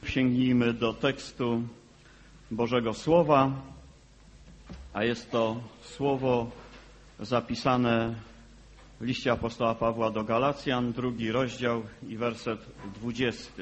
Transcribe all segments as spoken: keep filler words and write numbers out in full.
sposób sięgnijmy do tekstu Bożego Słowa, a jest to słowo zapisane w liście apostoła Pawła do Galacjan, drugi rozdział i werset dwudziesty.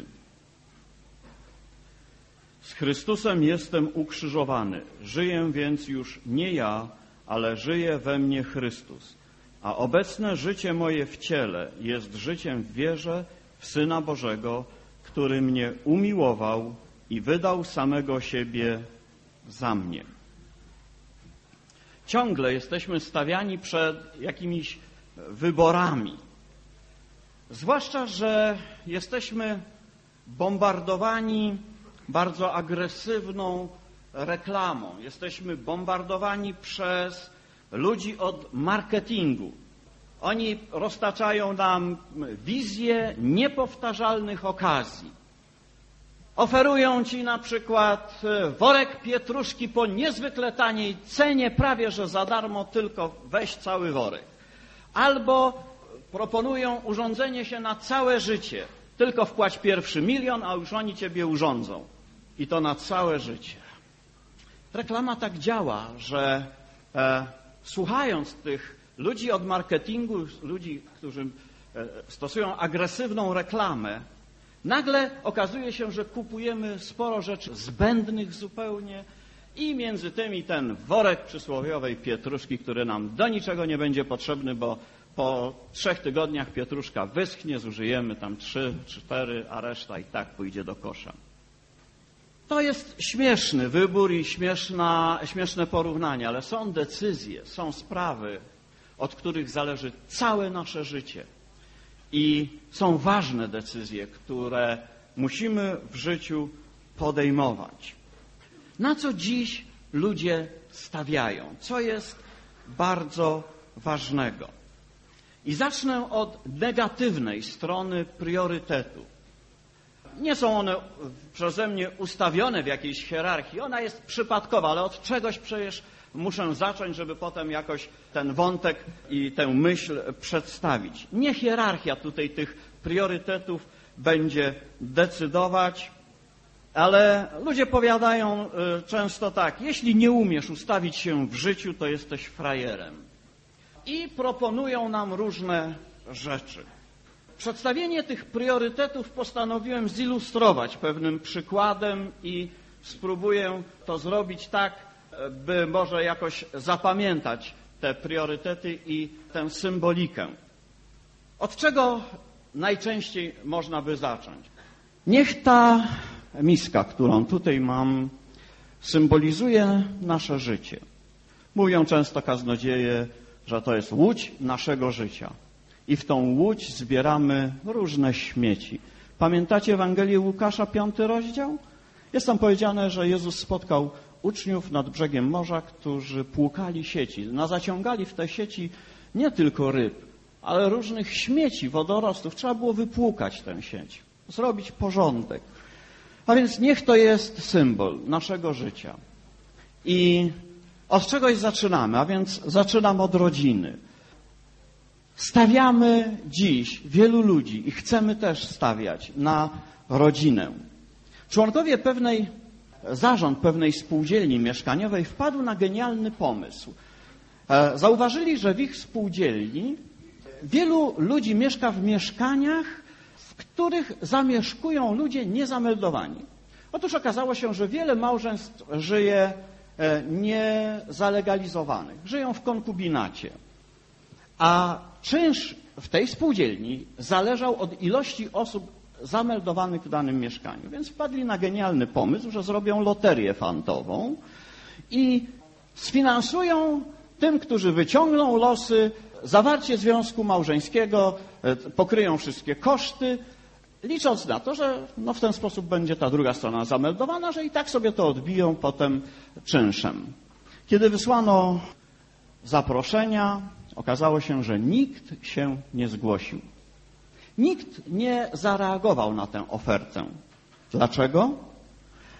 Z Chrystusem jestem ukrzyżowany, żyję więc już nie ja, ale żyje we mnie Chrystus. A obecne życie moje w ciele jest życiem w wierze w Syna Bożego, który mnie umiłował i wydał samego siebie za mnie. Ciągle jesteśmy stawiani przed jakimiś wyborami. Zwłaszcza, że jesteśmy bombardowani bardzo agresywną reklamą. Jesteśmy bombardowani przez ludzi od marketingu. Oni roztaczają nam wizję niepowtarzalnych okazji. Oferują ci na przykład worek pietruszki po niezwykle taniej cenie, prawie że za darmo, tylko weź cały worek. Albo proponują urządzenie się na całe życie. Tylko wpłać pierwszy milion, a już oni ciebie urządzą. I to na całe życie. Reklama tak działa, że e, słuchając tych ludzi od marketingu, ludzi, którzy e, stosują agresywną reklamę, nagle okazuje się, że kupujemy sporo rzeczy zbędnych zupełnie i między tymi ten worek przysłowiowej pietruszki, który nam do niczego nie będzie potrzebny, bo po trzech tygodniach pietruszka wyschnie, zużyjemy tam trzy, cztery, a reszta i tak pójdzie do kosza. To jest śmieszny wybór i śmieszna, śmieszne porównanie, ale są decyzje, są sprawy, od których zależy całe nasze życie. I są ważne decyzje, które musimy w życiu podejmować. Na co dziś ludzie stawiają? Co jest bardzo ważnego? I zacznę od negatywnej strony priorytetu. Nie są one przeze mnie ustawione w jakiejś hierarchii. Ona jest przypadkowa, ale od czegoś przecież muszę zacząć, żeby potem jakoś ten wątek i tę myśl przedstawić. Nie hierarchia tutaj tych priorytetów będzie decydować, ale ludzie powiadają często tak: jeśli nie umiesz ustawić się w życiu, to jesteś frajerem. I proponują nam różne rzeczy. Przedstawienie tych priorytetów postanowiłem zilustrować pewnym przykładem i spróbuję to zrobić tak, by może jakoś zapamiętać te priorytety i tę symbolikę. Od czego najczęściej można by zacząć? Niech ta miska, którą tutaj mam, symbolizuje nasze życie. Mówią często kaznodzieje, że to jest łódź naszego życia. I w tą łódź zbieramy różne śmieci. Pamiętacie Ewangelię Łukasza, piąty rozdział? Jest tam powiedziane, że Jezus spotkał uczniów nad brzegiem morza, którzy płukali sieci. Nazaciągali w te sieci nie tylko ryb, ale różnych śmieci, wodorostów. Trzeba było wypłukać tę sieć, zrobić porządek. A więc niech to jest symbol naszego życia. I od czegoś zaczynamy, a więc zaczynam od rodziny. Stawiamy dziś wielu ludzi i chcemy też stawiać na rodzinę. Członkowie pewnej, zarząd pewnej spółdzielni mieszkaniowej wpadł na genialny pomysł. Zauważyli, że w ich spółdzielni wielu ludzi mieszka w mieszkaniach, w których zamieszkują ludzie niezameldowani. Otóż okazało się, że wiele małżeństw żyje niezalegalizowanych, żyją w konkubinacie. A czynsz w tej spółdzielni zależał od ilości osób zameldowanych w danym mieszkaniu. Więc wpadli na genialny pomysł, że zrobią loterię fantową i sfinansują tym, którzy wyciągną losy, zawarcie związku małżeńskiego, pokryją wszystkie koszty, licząc na to, że no w ten sposób będzie ta druga strona zameldowana, że i tak sobie to odbiją potem czynszem. Kiedy wysłano zaproszenia, okazało się, że nikt się nie zgłosił. Nikt nie zareagował na tę ofertę. Dlaczego?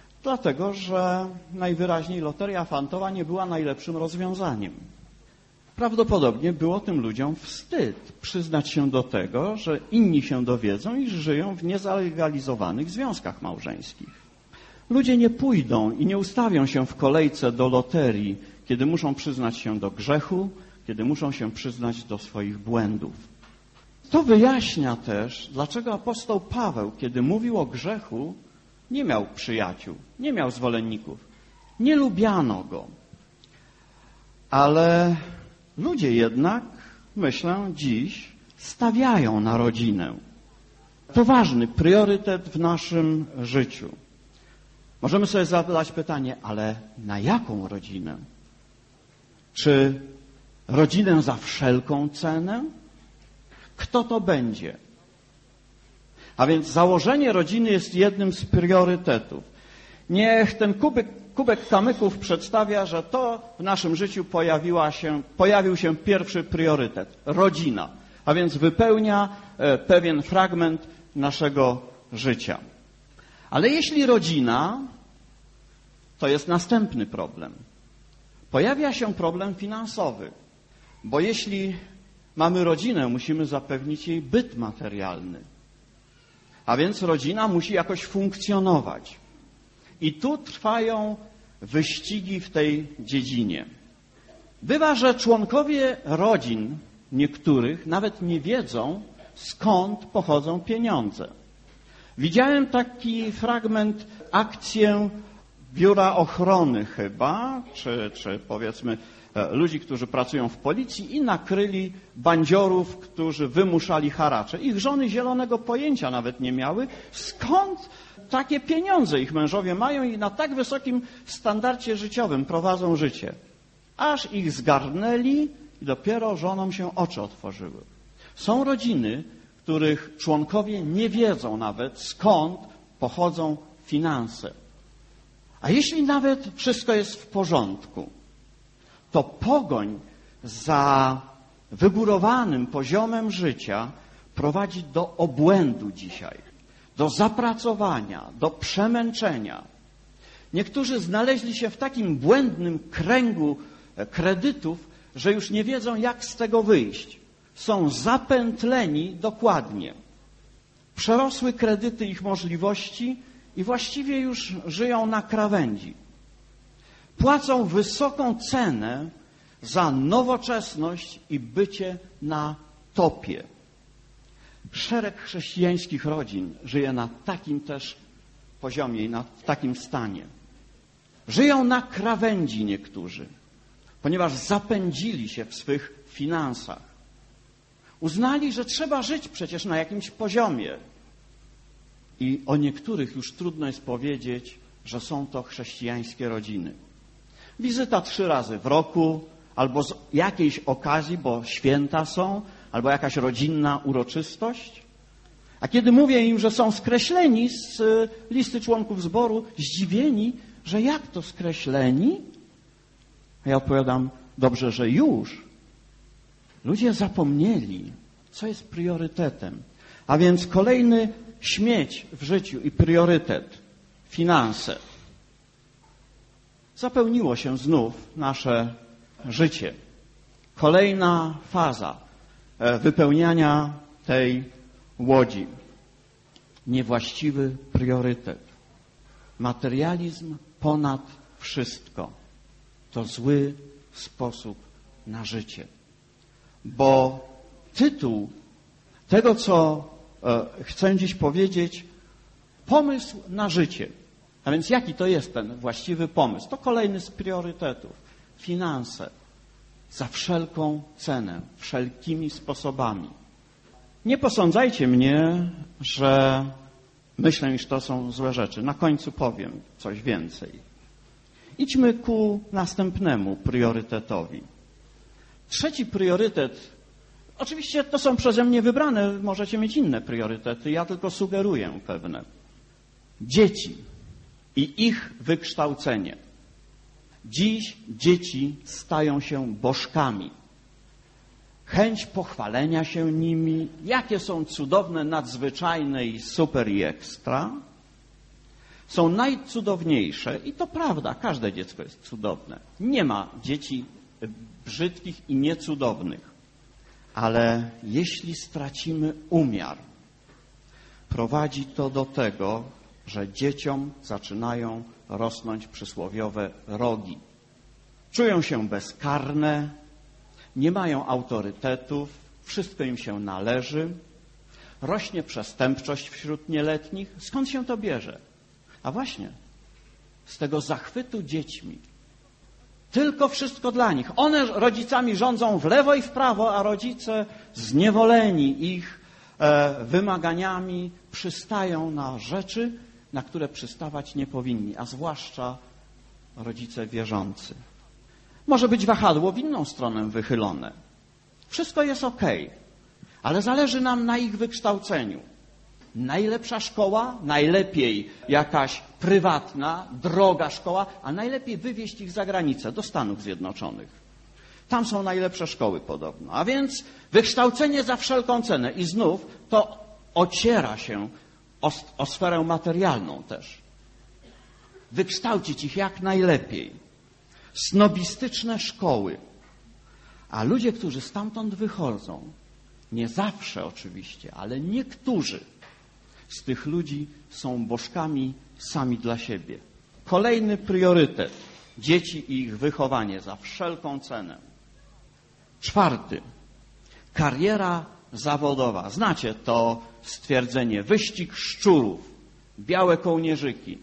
Dlatego, że najwyraźniej loteria fantowa nie była najlepszym rozwiązaniem. Prawdopodobnie było tym ludziom wstyd przyznać się do tego, że inni się dowiedzą i żyją w niezalegalizowanych związkach małżeńskich. Ludzie nie pójdą i nie ustawią się w kolejce do loterii, kiedy muszą przyznać się do grzechu, kiedy muszą się przyznać do swoich błędów. To wyjaśnia też, dlaczego apostoł Paweł, kiedy mówił o grzechu, nie miał przyjaciół, nie miał zwolenników, nie lubiano go. Ale ludzie jednak, myślę, dziś stawiają na rodzinę. To ważny priorytet w naszym życiu. Możemy sobie zadać pytanie, ale na jaką rodzinę? Czy rodzinę za wszelką cenę? Kto to będzie? A więc założenie rodziny jest jednym z priorytetów. Niech ten kubek, kubek kamyków przedstawia, że to w naszym życiu pojawiła się, pojawił się pierwszy priorytet. Rodzina. A więc wypełnia e, pewien fragment naszego życia. Ale jeśli rodzina, to jest następny problem. Pojawia się problem finansowy. Bo jeśli mamy rodzinę, musimy zapewnić jej byt materialny. A więc rodzina musi jakoś funkcjonować. I tu trwają wyścigi w tej dziedzinie. Bywa, że członkowie rodzin niektórych nawet nie wiedzą, skąd pochodzą pieniądze. Widziałem taki fragment, akcję Biura Ochrony chyba, czy, czy powiedzmy ludzi, którzy pracują w policji i nakryli bandziorów, którzy wymuszali haracze. Ich żony zielonego pojęcia nawet nie miały, skąd takie pieniądze ich mężowie mają i na tak wysokim standardzie życiowym prowadzą życie. Aż ich zgarnęli i dopiero żonom się oczy otworzyły. Są rodziny, których członkowie nie wiedzą nawet, skąd pochodzą finanse. A jeśli nawet wszystko jest w porządku, to pogoń za wygórowanym poziomem życia prowadzi do obłędu dzisiaj, do zapracowania, do przemęczenia. Niektórzy znaleźli się w takim błędnym kręgu kredytów, że już nie wiedzą, jak z tego wyjść. Są zapętleni dokładnie. Przerosły kredyty ich możliwości i właściwie już żyją na krawędzi. Płacą wysoką cenę za nowoczesność i bycie na topie. Szereg chrześcijańskich rodzin żyje na takim też poziomie i na takim stanie. Żyją na krawędzi niektórzy, ponieważ zapędzili się w swych finansach. Uznali, że trzeba żyć przecież na jakimś poziomie. I o niektórych już trudno jest powiedzieć, że są to chrześcijańskie rodziny. Wizyta trzy razy w roku, albo z jakiejś okazji, bo święta są, albo jakaś rodzinna uroczystość. A kiedy mówię im, że są skreśleni z listy członków zboru, zdziwieni, że jak to skreśleni? A ja odpowiadam, dobrze, że już. Ludzie zapomnieli, co jest priorytetem. A więc kolejny śmieć w życiu i priorytet, finanse. Zapełniło się znów nasze życie. Kolejna faza wypełniania tej łodzi. Niewłaściwy priorytet. Materializm ponad wszystko. To zły sposób na życie. Bo tytuł tego, co chcę dziś powiedzieć, pomysł na życie. A więc jaki to jest ten właściwy pomysł? To kolejny z priorytetów. Finanse. Za wszelką cenę, wszelkimi sposobami. Nie posądzajcie mnie, że myślę, iż to są złe rzeczy. Na końcu powiem coś więcej. Idźmy ku następnemu priorytetowi. Trzeci priorytet, oczywiście to są przeze mnie wybrane, możecie mieć inne priorytety, ja tylko sugeruję pewne. Dzieci i ich wykształcenie. Dziś dzieci stają się bożkami. Chęć pochwalenia się nimi, jakie są cudowne, nadzwyczajne i super i ekstra, są najcudowniejsze i to prawda, każde dziecko jest cudowne. Nie ma dzieci brzydkich i niecudownych. Ale jeśli stracimy umiar, prowadzi to do tego, że dzieciom zaczynają rosnąć przysłowiowe rogi. Czują się bezkarne, nie mają autorytetów, wszystko im się należy. Rośnie przestępczość wśród nieletnich. Skąd się to bierze? A właśnie z tego zachwytu dziećmi. Tylko wszystko dla nich. One rodzicami rządzą w lewo i w prawo, a rodzice zniewoleni ich e, wymaganiami przystają na rzeczy, na które przystawać nie powinni, a zwłaszcza rodzice wierzący. Może być wahadło w inną stronę wychylone. Wszystko jest okej, ale zależy nam na ich wykształceniu. Najlepsza szkoła, najlepiej jakaś prywatna, droga szkoła, a najlepiej wywieźć ich za granicę, do Stanów Zjednoczonych. Tam są najlepsze szkoły podobno. A więc wykształcenie za wszelką cenę. I znów to ociera się o, o sferę materialną też. Wykształcić ich jak najlepiej. Snobistyczne szkoły. A ludzie, którzy stamtąd wychodzą, nie zawsze oczywiście, ale niektórzy z tych ludzi są bożkami sami dla siebie. Kolejny priorytet. Dzieci i ich wychowanie za wszelką cenę. Czwarty. Kariera zawodowa. Znacie to stwierdzenie. Wyścig szczurów. Białe kołnierzyki.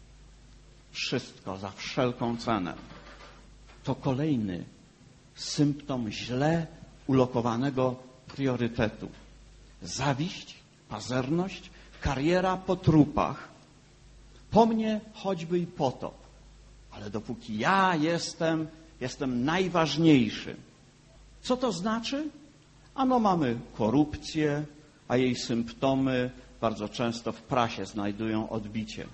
Wszystko za wszelką cenę. To kolejny symptom źle ulokowanego priorytetu. Zawiść, pazerność, kariera po trupach. Po mnie choćby i potop. Ale dopóki ja jestem, jestem najważniejszy. Co to znaczy? Ano mamy korupcję, a jej symptomy bardzo często w prasie znajdują odbicie.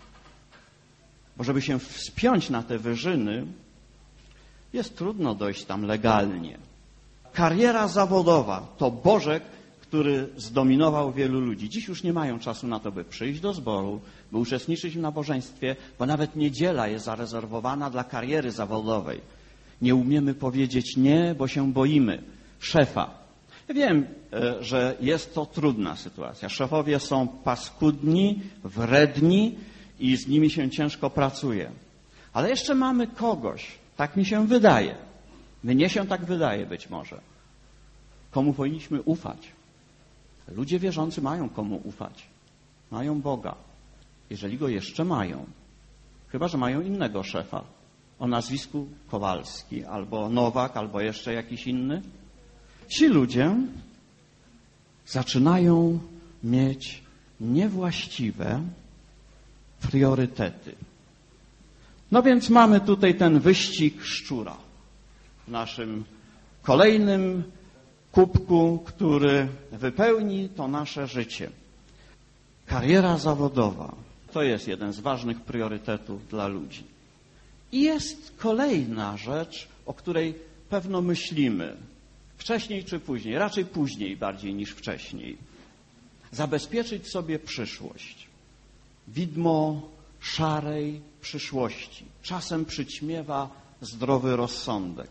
Bo żeby się wspiąć na te wyżyny, jest trudno dojść tam legalnie. Kariera zawodowa to bożek, który zdominował wielu ludzi. Dziś już nie mają czasu na to, by przyjść do zboru, by uczestniczyć w nabożeństwie, bo nawet niedziela jest zarezerwowana dla kariery zawodowej. Nie umiemy powiedzieć nie, bo się boimy szefa. Ja wiem, że jest to trudna sytuacja. Szefowie są paskudni, wredni i z nimi się ciężko pracuje. Ale jeszcze mamy kogoś, tak mi się wydaje, mnie się tak wydaje być może, komu powinniśmy ufać. Ludzie wierzący mają komu ufać. Mają Boga. Jeżeli go jeszcze mają. Chyba że mają innego szefa. O nazwisku Kowalski, albo Nowak, albo jeszcze jakiś inny. Ci ludzie zaczynają mieć niewłaściwe priorytety. No więc mamy tutaj ten wyścig szczura w naszym kolejnym kubku, który wypełni to nasze życie. Kariera zawodowa to jest jeden z ważnych priorytetów dla ludzi. I jest kolejna rzecz, o której pewno myślimy. Wcześniej czy później, raczej później bardziej niż wcześniej. Zabezpieczyć sobie przyszłość. Widmo szarej przyszłości. Czasem przyćmiewa zdrowy rozsądek.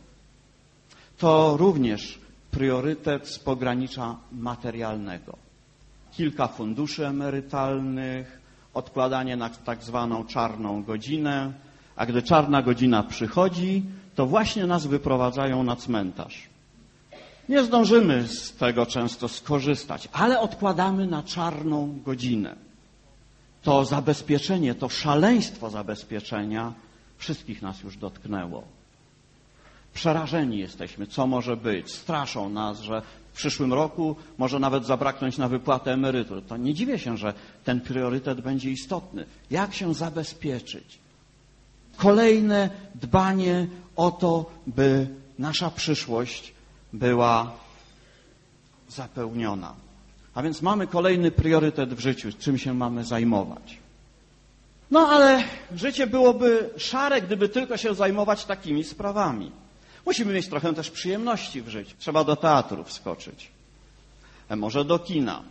To również priorytet z pogranicza materialnego. Kilka funduszy emerytalnych, odkładanie na tak zwaną czarną godzinę, a gdy czarna godzina przychodzi, to właśnie nas wyprowadzają na cmentarz. Nie zdążymy z tego często skorzystać, ale odkładamy na czarną godzinę. To zabezpieczenie, to szaleństwo zabezpieczenia wszystkich nas już dotknęło. Przerażeni jesteśmy, co może być. Straszą nas, że w przyszłym roku może nawet zabraknąć na wypłatę emerytur. To nie dziwię się, że ten priorytet będzie istotny. Jak się zabezpieczyć? Kolejne dbanie o to, by nasza przyszłość była zapełniona. A więc mamy kolejny priorytet w życiu, czym się mamy zajmować. No ale życie byłoby szare, gdyby tylko się zajmować takimi sprawami. Musimy mieć trochę też przyjemności w życiu. Trzeba do teatru wskoczyć. Może do kina.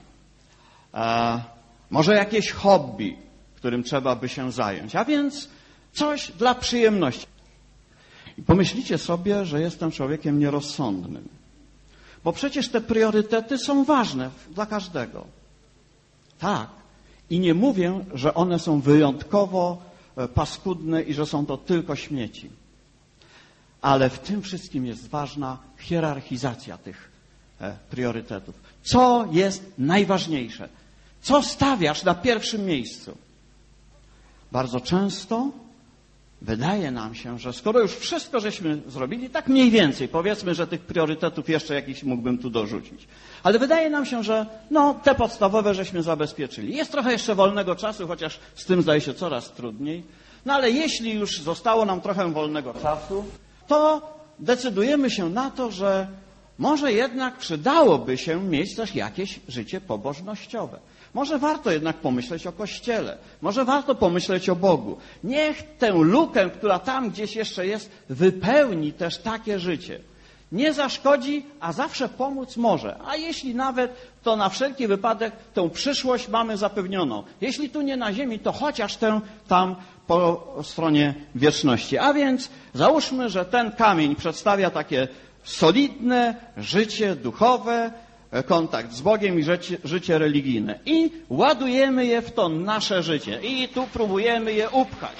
E, może jakieś hobby, którym trzeba by się zająć. A więc coś dla przyjemności. I pomyślicie sobie, że jestem człowiekiem nierozsądnym. Bo przecież te priorytety są ważne dla każdego. Tak. I nie mówię, że one są wyjątkowo paskudne i że są to tylko śmieci. Ale w tym wszystkim jest ważna hierarchizacja tych priorytetów. Co jest najważniejsze? Co stawiasz na pierwszym miejscu? Bardzo często wydaje nam się, że skoro już wszystko żeśmy zrobili, tak mniej więcej, powiedzmy, że tych priorytetów jeszcze jakiś mógłbym tu dorzucić. Ale wydaje nam się, że no, te podstawowe żeśmy zabezpieczyli. Jest trochę jeszcze wolnego czasu, chociaż z tym zdaje się coraz trudniej. No ale jeśli już zostało nam trochę wolnego czasu, to decydujemy się na to, że może jednak przydałoby się mieć też jakieś życie pobożnościowe. Może warto jednak pomyśleć o Kościele. Może warto pomyśleć o Bogu. Niech tę lukę, która tam gdzieś jeszcze jest, wypełni też takie życie. Nie zaszkodzi, a zawsze pomóc może. A jeśli nawet, to na wszelki wypadek tę przyszłość mamy zapewnioną. Jeśli tu nie na ziemi, to chociaż tę tam po stronie wieczności. A więc załóżmy, że ten kamień przedstawia takie solidne życie duchowe, kontakt z Bogiem i życie, życie religijne. I ładujemy je w to nasze życie. I tu próbujemy je upchać.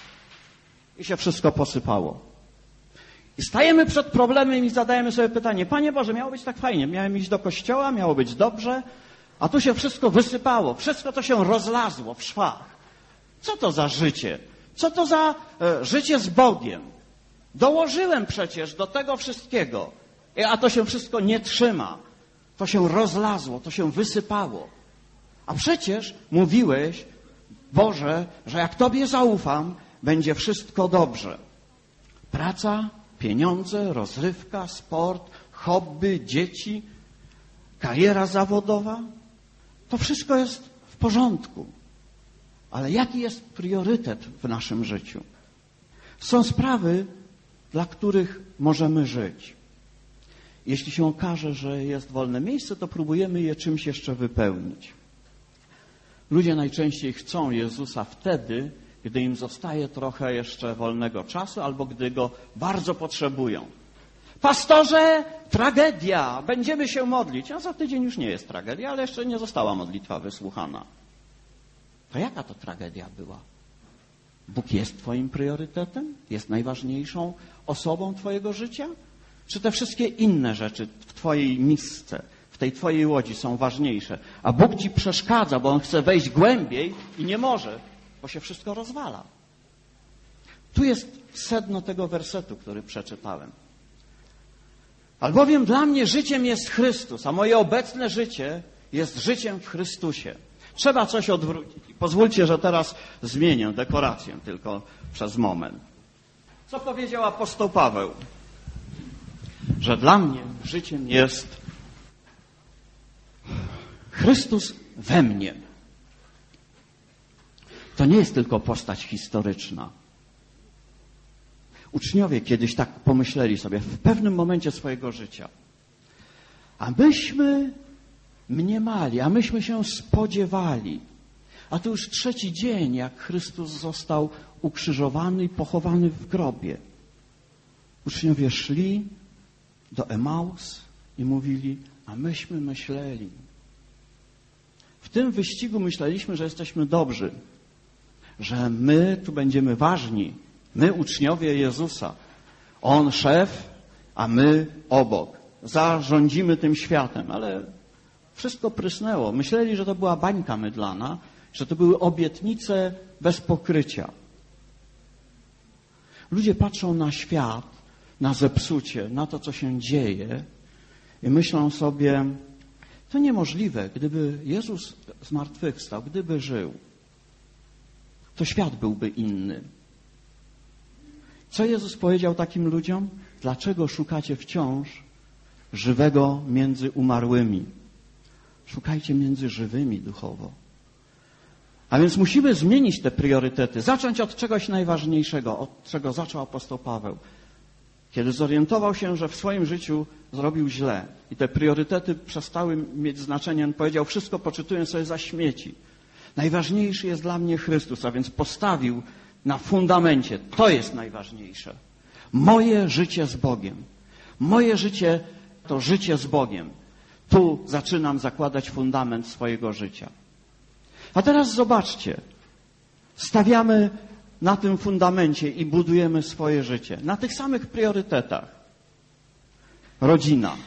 I się wszystko posypało. I stajemy przed problemem i zadajemy sobie pytanie: Panie Boże, miało być tak fajnie. Miałem iść do kościoła, miało być dobrze, a tu się wszystko wysypało. Wszystko to się rozlazło w szwach. Co to za życie? Co to za e, życie z Bogiem? Dołożyłem przecież do tego wszystkiego, a to się wszystko nie trzyma. To się rozlazło, to się wysypało. A przecież mówiłeś, Boże, że jak Tobie zaufam, będzie wszystko dobrze. Praca, pieniądze, rozrywka, sport, hobby, dzieci, kariera zawodowa. To wszystko jest w porządku. Ale jaki jest priorytet w naszym życiu? Są sprawy, dla których możemy żyć. Jeśli się okaże, że jest wolne miejsce, to próbujemy je czymś jeszcze wypełnić. Ludzie najczęściej chcą Jezusa wtedy, gdy im zostaje trochę jeszcze wolnego czasu albo gdy Go bardzo potrzebują. Pastorze, tragedia, będziemy się modlić. A za tydzień już nie jest tragedia, ale jeszcze nie została modlitwa wysłuchana. To jaka to tragedia była? Bóg jest Twoim priorytetem? Jest najważniejszą osobą Twojego życia? Czy te wszystkie inne rzeczy w Twojej misce, w tej Twojej łodzi są ważniejsze? A Bóg Ci przeszkadza, bo On chce wejść głębiej i nie może, bo się wszystko rozwala. Tu jest sedno tego wersetu, który przeczytałem. Albowiem dla mnie życiem jest Chrystus, a moje obecne życie jest życiem w Chrystusie. Trzeba coś odwrócić. Pozwólcie, że teraz zmienię dekorację tylko przez moment. Co powiedział apostoł Paweł? Że dla mnie życiem jest Chrystus we mnie. To nie jest tylko postać historyczna. Uczniowie kiedyś tak pomyśleli sobie w pewnym momencie swojego życia. A myśmy mniemali, a myśmy się spodziewali. A to już trzeci dzień, jak Chrystus został ukrzyżowany i pochowany w grobie. Uczniowie szli do Emaus i mówili, a myśmy myśleli. W tym wyścigu myśleliśmy, że jesteśmy dobrzy, że my tu będziemy ważni, my uczniowie Jezusa. On szef, a my obok. Zarządzimy tym światem, ale wszystko prysnęło. Myśleli, że to była bańka mydlana, że to były obietnice bez pokrycia. Ludzie patrzą na świat, na zepsucie, na to, co się dzieje i myślą sobie, to niemożliwe, gdyby Jezus zmartwychwstał, gdyby żył, to świat byłby inny. Co Jezus powiedział takim ludziom? Dlaczego szukacie wciąż żywego między umarłymi? Szukajcie między żywymi duchowo. A więc musimy zmienić te priorytety, zacząć od czegoś najważniejszego, od czego zaczął apostoł Paweł. Kiedy zorientował się, że w swoim życiu zrobił źle i te priorytety przestały mieć znaczenie, on powiedział, wszystko poczytuję sobie za śmieci. Najważniejszy jest dla mnie Chrystus, a więc postawił na fundamencie. To jest najważniejsze. Moje życie z Bogiem. Moje życie to życie z Bogiem. Tu zaczynam zakładać fundament swojego życia. A teraz zobaczcie. Stawiamy na tym fundamencie i budujemy swoje życie. Na tych samych priorytetach. Rodzina.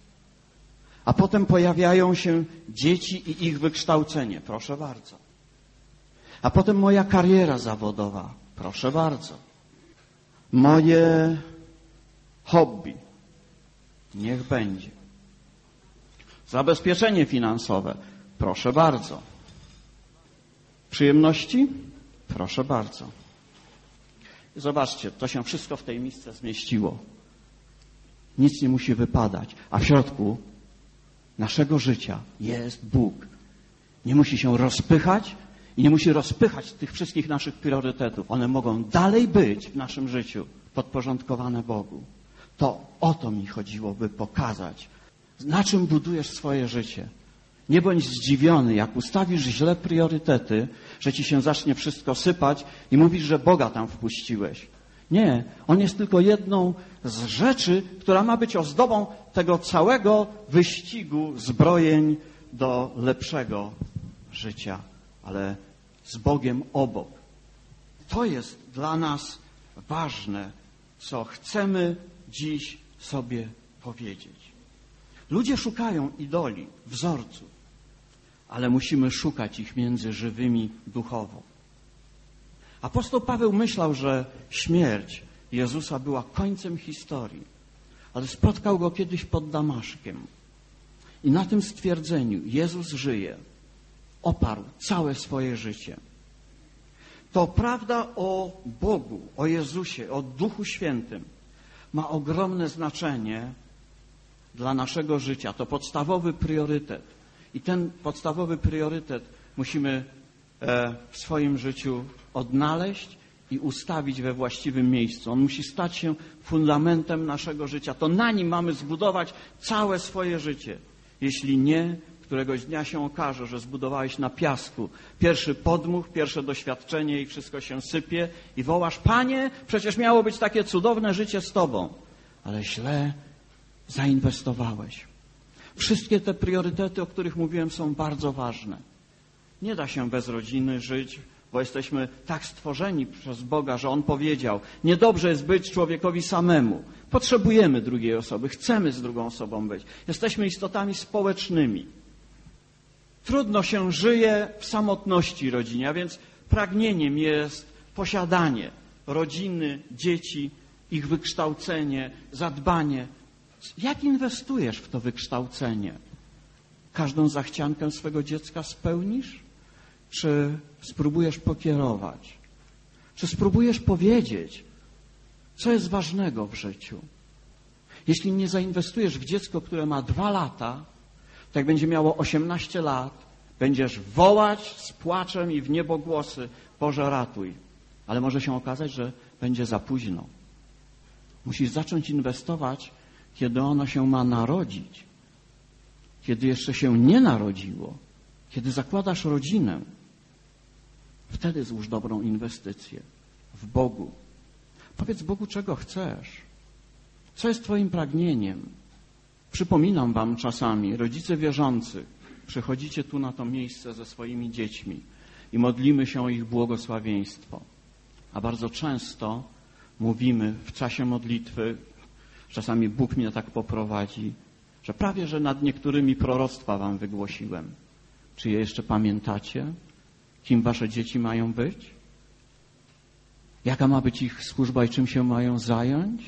A potem pojawiają się dzieci i ich wykształcenie. Proszę bardzo. A potem moja kariera zawodowa. Proszę bardzo. Moje hobby. Niech będzie. Zabezpieczenie finansowe. Proszę bardzo. Przyjemności? Proszę bardzo. I zobaczcie, to się wszystko w tej misce zmieściło. Nic nie musi wypadać. A w środku naszego życia jest Bóg. Nie musi się rozpychać i nie musi rozpychać tych wszystkich naszych priorytetów. One mogą dalej być w naszym życiu podporządkowane Bogu. To o to mi chodziło, by pokazać, na czym budujesz swoje życie. Nie bądź zdziwiony, jak ustawisz źle priorytety, że ci się zacznie wszystko sypać i mówisz, że Boga tam wpuściłeś. Nie, On jest tylko jedną z rzeczy, która ma być ozdobą tego całego wyścigu zbrojeń do lepszego życia, ale z Bogiem obok. To jest dla nas ważne, co chcemy dziś sobie powiedzieć. Ludzie szukają idoli, wzorców, ale musimy szukać ich między żywymi duchowo. Apostoł Paweł myślał, że śmierć Jezusa była końcem historii, ale spotkał go kiedyś pod Damaszkiem. I na tym stwierdzeniu Jezus żyje, oparł całe swoje życie. To prawda o Bogu, o Jezusie, o Duchu Świętym ma ogromne znaczenie dla naszego życia. To podstawowy priorytet. I ten podstawowy priorytet musimy w swoim życiu odnaleźć i ustawić we właściwym miejscu. On musi stać się fundamentem naszego życia. To na nim mamy zbudować całe swoje życie. Jeśli nie, któregoś dnia się okaże, że zbudowałeś na piasku pierwszy podmuch, pierwsze doświadczenie i wszystko się sypie i wołasz: Panie, przecież miało być takie cudowne życie z Tobą. Ale źle zainwestowałeś. Wszystkie te priorytety, o których mówiłem, są bardzo ważne. Nie da się bez rodziny żyć, bo jesteśmy tak stworzeni przez Boga, że On powiedział: niedobrze jest być człowiekowi samemu. Potrzebujemy drugiej osoby, chcemy z drugą osobą być. Jesteśmy istotami społecznymi. Trudno się żyje w samotności rodzinie, a więc pragnieniem jest posiadanie rodziny, dzieci, ich wykształcenie, zadbanie. Jak inwestujesz w to wykształcenie? Każdą zachciankę swego dziecka spełnisz? Czy spróbujesz pokierować? Czy spróbujesz powiedzieć, co jest ważnego w życiu? Jeśli nie zainwestujesz w dziecko, które ma dwa lata, to jak będzie miało osiemnaście lat, będziesz wołać z płaczem i w niebogłosy: Boże, ratuj. Ale może się okazać, że będzie za późno. Musisz zacząć inwestować, kiedy ono się ma narodzić, kiedy jeszcze się nie narodziło, kiedy zakładasz rodzinę. Wtedy złóż dobrą inwestycję w Bogu. Powiedz Bogu, czego chcesz. Co jest Twoim pragnieniem? Przypominam Wam czasami, rodzice wierzący, przychodzicie tu na to miejsce ze swoimi dziećmi i modlimy się o ich błogosławieństwo. A bardzo często mówimy w czasie modlitwy, czasami Bóg mnie tak poprowadzi, że prawie, że nad niektórymi proroctwa Wam wygłosiłem. Czy je jeszcze pamiętacie? Kim Wasze dzieci mają być? Jaka ma być ich służba i czym się mają zająć?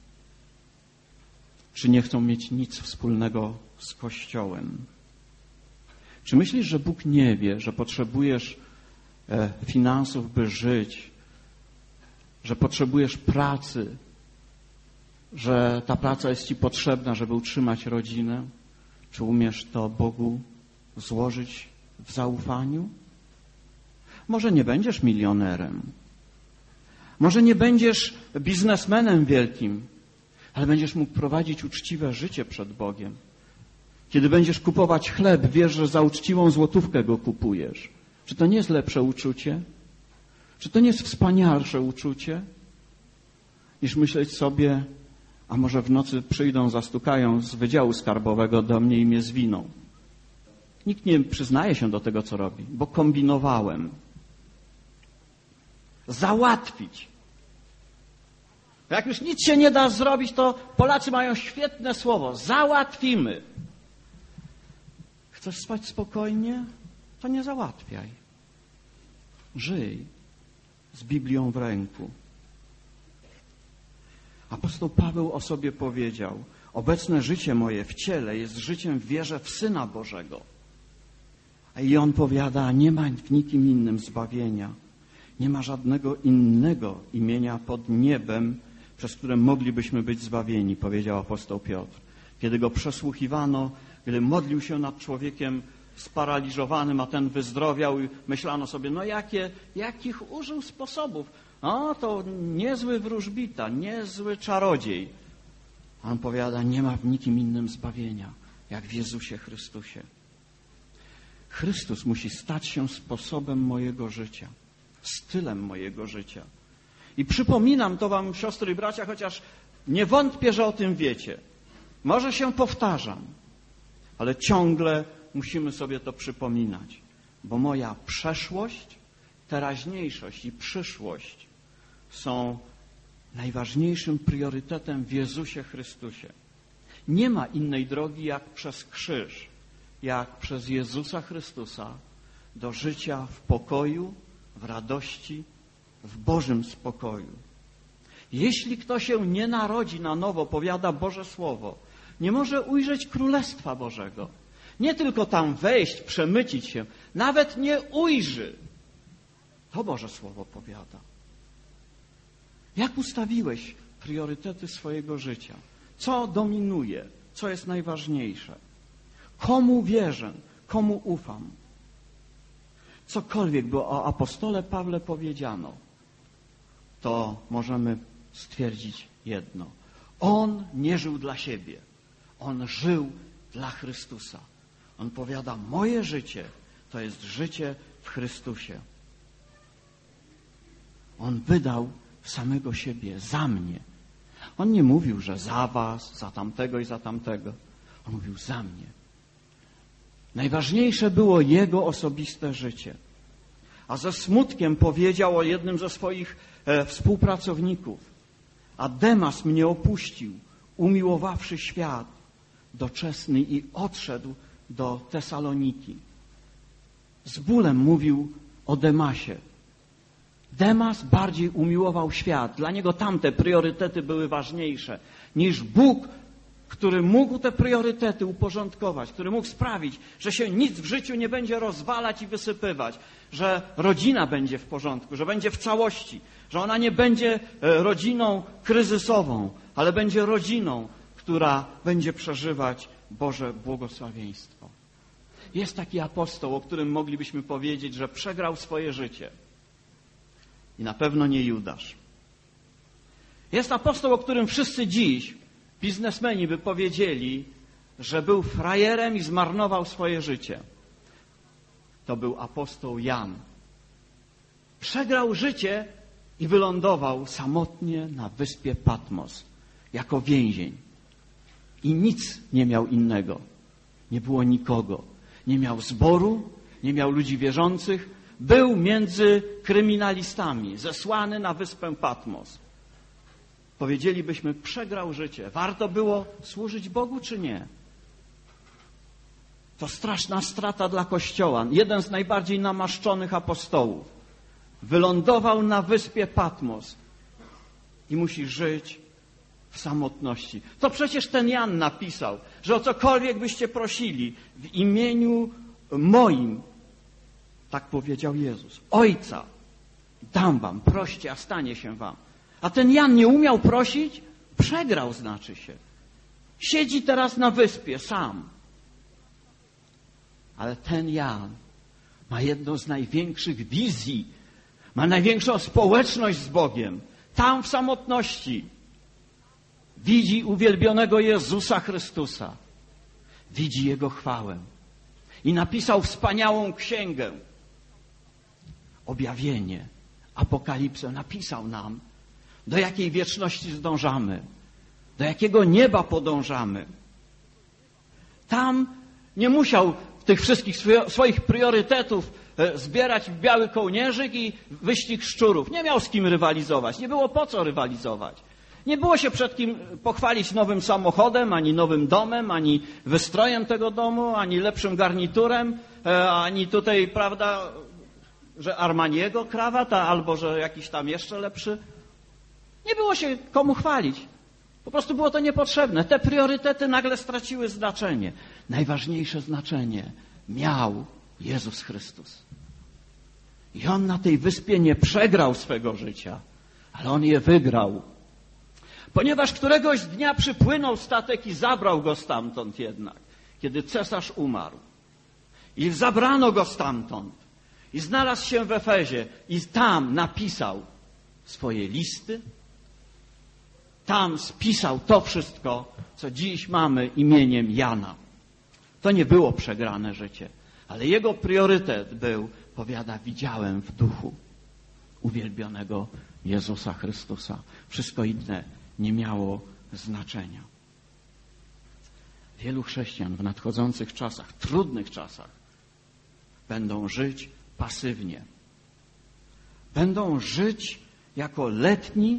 Czy nie chcą mieć nic wspólnego z Kościołem? Czy myślisz, że Bóg nie wie, że potrzebujesz finansów, by żyć, że potrzebujesz pracy, że ta praca jest Ci potrzebna, żeby utrzymać rodzinę? Czy umiesz to Bogu złożyć w zaufaniu? Może nie będziesz milionerem, może nie będziesz biznesmenem wielkim, ale będziesz mógł prowadzić uczciwe życie przed Bogiem. Kiedy będziesz kupować chleb, wiesz, że za uczciwą złotówkę go kupujesz. Czy to nie jest lepsze uczucie? Czy to nie jest wspanialsze uczucie? niż myśleć sobie, a może w nocy przyjdą, zastukają z Wydziału Skarbowego do mnie i mnie zwiną. Nikt nie przyznaje się do tego, co robi, bo kombinowałem. Załatwić. Jak już nic się nie da zrobić, to Polacy mają świetne słowo. Załatwimy. Chcesz spać spokojnie? To nie załatwiaj. Żyj z Biblią w ręku. Apostoł Paweł o sobie powiedział: obecne życie moje w ciele jest życiem w wierze w Syna Bożego. I on powiada: nie ma w nikim innym zbawienia. Nie ma żadnego innego imienia pod niebem, przez które moglibyśmy być zbawieni, powiedział apostoł Piotr. Kiedy go przesłuchiwano, kiedy modlił się nad człowiekiem sparaliżowanym, a ten wyzdrowiał i myślano sobie, no jakie, jakich użył sposobów. O, to niezły wróżbita, niezły czarodziej. A on powiada: nie ma w nikim innym zbawienia, jak w Jezusie Chrystusie. Chrystus musi stać się sposobem mojego życia, stylem mojego życia. I przypominam to wam, siostry i bracia, chociaż nie wątpię, że o tym wiecie. Może się powtarzam, ale ciągle musimy sobie to przypominać, bo moja przeszłość, teraźniejszość i przyszłość są najważniejszym priorytetem w Jezusie Chrystusie. Nie ma innej drogi jak przez krzyż, jak przez Jezusa Chrystusa do życia w pokoju, w radości, w Bożym spokoju. Jeśli kto się nie narodzi na nowo, powiada Boże Słowo, nie może ujrzeć Królestwa Bożego. Nie tylko tam wejść, przemycić się, nawet nie ujrzy. To Boże Słowo powiada. Jak ustawiłeś priorytety swojego życia? Co dominuje? Co jest najważniejsze? Komu wierzę? Komu ufam? Cokolwiek by o apostole Pawle powiedziano, to możemy stwierdzić jedno. On nie żył dla siebie. On żył dla Chrystusa. On powiada: moje życie to jest życie w Chrystusie. On wydał samego siebie za mnie. On nie mówił, że za was, za tamtego i za tamtego. On mówił: za mnie. Najważniejsze było jego osobiste życie. A ze smutkiem powiedział o jednym ze swoich e, współpracowników: a Demas mnie opuścił, umiłowawszy świat doczesny, i odszedł do Tesaloniki. Z bólem mówił o Demasie. Demas bardziej umiłował świat. Dla niego tamte priorytety były ważniejsze niż Bóg, który mógł te priorytety uporządkować, który mógł sprawić, że się nic w życiu nie będzie rozwalać i wysypywać, że rodzina będzie w porządku, że będzie w całości, że ona nie będzie rodziną kryzysową, ale będzie rodziną, która będzie przeżywać Boże błogosławieństwo. Jest taki apostoł, o którym moglibyśmy powiedzieć, że przegrał swoje życie. I na pewno nie Judasz. Jest apostoł, o którym wszyscy dziś biznesmeni by powiedzieli, że był frajerem i zmarnował swoje życie. To był apostoł Jan. Przegrał życie i wylądował samotnie na wyspie Patmos jako więzień. I nic nie miał innego. Nie było nikogo. Nie miał zboru, nie miał ludzi wierzących. Był między kryminalistami, zesłany na wyspę Patmos. Powiedzielibyśmy: przegrał życie. Warto było służyć Bogu, czy nie? To straszna strata dla Kościoła. Jeden z najbardziej namaszczonych apostołów wylądował na wyspie Patmos i musi żyć w samotności. To przecież ten Jan napisał, że o cokolwiek byście prosili w imieniu moim, tak powiedział Jezus, Ojca dam wam, proście, a stanie się wam. A ten Jan nie umiał prosić? Przegrał, znaczy się. Siedzi teraz na wyspie sam. Ale ten Jan ma jedną z największych wizji, ma największą społeczność z Bogiem. Tam w samotności widzi uwielbionego Jezusa Chrystusa. Widzi Jego chwałę. I napisał wspaniałą księgę. Objawienie, Apokalipsę napisał nam, do jakiej wieczności zdążamy, do jakiego nieba podążamy. Tam nie musiał tych wszystkich swoich priorytetów zbierać biały kołnierzyk i wyścig szczurów. Nie miał z kim rywalizować, nie było po co rywalizować. Nie było się przed kim pochwalić nowym samochodem, ani nowym domem, ani wystrojem tego domu, ani lepszym garniturem, ani tutaj, prawda, że Armaniego krawata, albo że jakiś tam jeszcze lepszy. Nie było się komu chwalić. Po prostu było to niepotrzebne. Te priorytety nagle straciły znaczenie. Najważniejsze znaczenie miał Jezus Chrystus. I On na tej wyspie nie przegrał swego życia, ale On je wygrał. Ponieważ któregoś dnia przypłynął statek i zabrał go stamtąd jednak, kiedy cesarz umarł. I zabrano go stamtąd. I znalazł się w Efezie i tam napisał swoje listy. Tam spisał to wszystko, co dziś mamy imieniem Jana. To nie było przegrane życie, ale jego priorytet był, powiada, widziałem w duchu uwielbionego Jezusa Chrystusa. Wszystko inne nie miało znaczenia. Wielu chrześcijan w nadchodzących czasach, trudnych czasach, będą żyć pasywnie. Będą żyć jako letni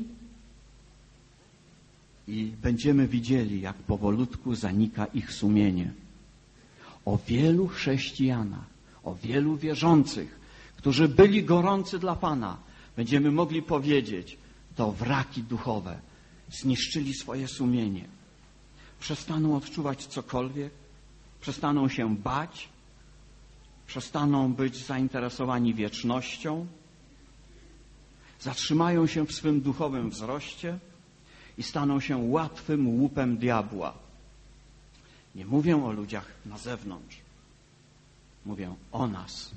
i będziemy widzieli, jak powolutku zanika ich sumienie. O wielu chrześcijanach, o wielu wierzących, którzy byli gorący dla Pana, będziemy mogli powiedzieć, to wraki duchowe zniszczyli swoje sumienie. Przestaną odczuwać cokolwiek, przestaną się bać, przestaną być zainteresowani wiecznością, zatrzymają się w swym duchowym wzroście i staną się łatwym łupem diabła. Nie mówię o ludziach na zewnątrz. Mówię o nas.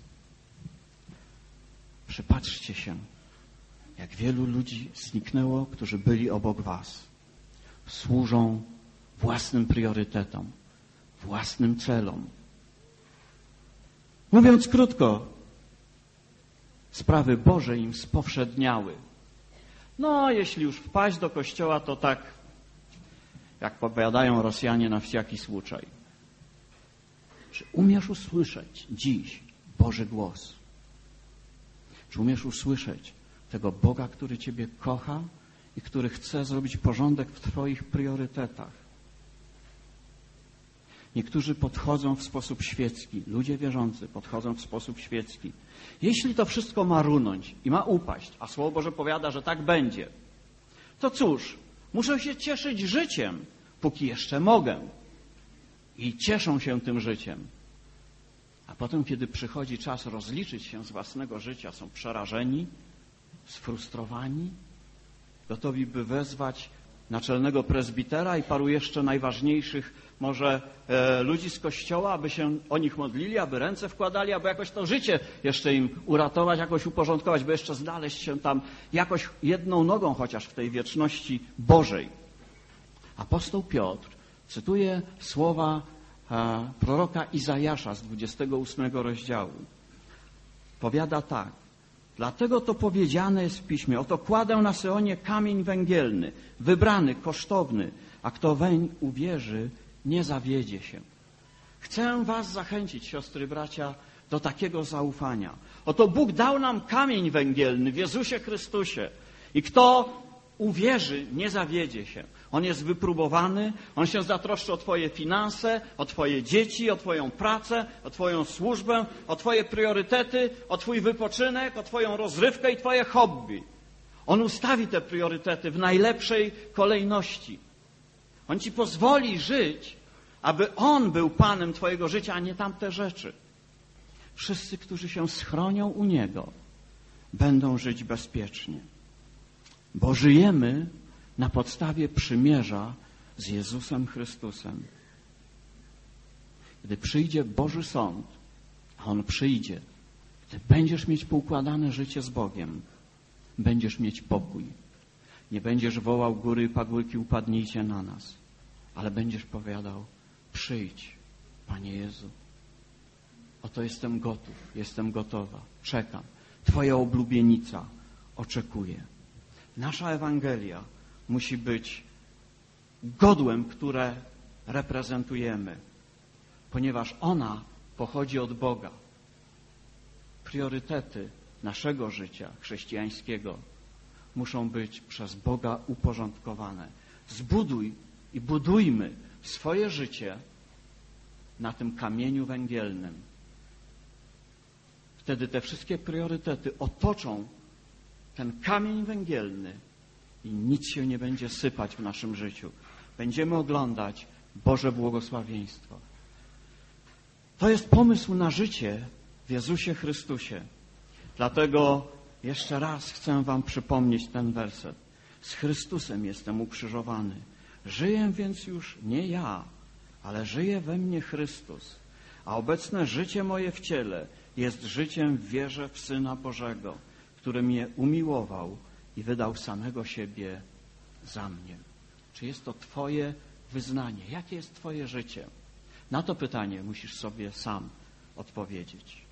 Przypatrzcie się, jak wielu ludzi zniknęło, którzy byli obok was. Służą własnym priorytetom, własnym celom. Mówiąc krótko, sprawy Boże im spowszedniały. No, jeśli już wpaść do kościoła, to tak, jak powiadają Rosjanie, na wsiaki słuczaj. Czy umiesz usłyszeć dziś Boży głos? Czy umiesz usłyszeć tego Boga, który ciebie kocha i który chce zrobić porządek w twoich priorytetach? Niektórzy podchodzą w sposób świecki, ludzie wierzący podchodzą w sposób świecki. Jeśli to wszystko ma runąć i ma upaść, a Słowo Boże powiada, że tak będzie, to cóż, muszę się cieszyć życiem, póki jeszcze mogę. I cieszą się tym życiem. A potem, kiedy przychodzi czas rozliczyć się z własnego życia, są przerażeni, sfrustrowani, gotowi by wezwać naczelnego prezbitera i paru jeszcze najważniejszych może e, ludzi z kościoła, aby się o nich modlili, aby ręce wkładali, aby jakoś to życie jeszcze im uratować, jakoś uporządkować, by jeszcze znaleźć się tam jakoś jedną nogą chociaż w tej wieczności Bożej. Apostoł Piotr cytuje słowa e, proroka Izajasza z dwudziestego ósmego rozdziału. Powiada tak: dlatego to powiedziane jest w Piśmie, oto kładę na Syonie kamień węgielny, wybrany, kosztowny, a kto weń uwierzy, nie zawiedzie się. Chcę was zachęcić, siostry, bracia, do takiego zaufania. Oto Bóg dał nam kamień węgielny w Jezusie Chrystusie i kto uwierzy, nie zawiedzie się. On jest wypróbowany, on się zatroszczy o twoje finanse, o twoje dzieci, o twoją pracę, o twoją służbę, o twoje priorytety, o twój wypoczynek, o twoją rozrywkę i twoje hobby. On ustawi te priorytety w najlepszej kolejności. On ci pozwoli żyć, aby On był Panem twojego życia, a nie tamte rzeczy. Wszyscy, którzy się schronią u Niego, będą żyć bezpiecznie. Bo żyjemy na podstawie przymierza z Jezusem Chrystusem. Gdy przyjdzie Boży Sąd, a On przyjdzie, gdy będziesz mieć poukładane życie z Bogiem, będziesz mieć pokój. Nie będziesz wołał góry i pagórki, upadnijcie na nas, ale będziesz powiadał: przyjdź, Panie Jezu. Oto jestem gotów, jestem gotowa, czekam. Twoja oblubienica oczekuje. Nasza Ewangelia musi być godłem, które reprezentujemy, ponieważ ona pochodzi od Boga. Priorytety naszego życia chrześcijańskiego muszą być przez Boga uporządkowane. Zbuduj i budujmy swoje życie na tym kamieniu węgielnym. Wtedy te wszystkie priorytety otoczą ten kamień węgielny i nic się nie będzie sypać w naszym życiu. Będziemy oglądać Boże błogosławieństwo. To jest pomysł na życie w Jezusie Chrystusie. Dlatego jeszcze raz chcę wam przypomnieć ten werset. Z Chrystusem jestem ukrzyżowany. Żyję więc już nie ja, ale żyje we mnie Chrystus. A obecne życie moje w ciele jest życiem w wierze w Syna Bożego, który mnie umiłował i wydał samego siebie za mnie. Czy jest to twoje wyznanie? Jakie jest twoje życie? Na to pytanie musisz sobie sam odpowiedzieć.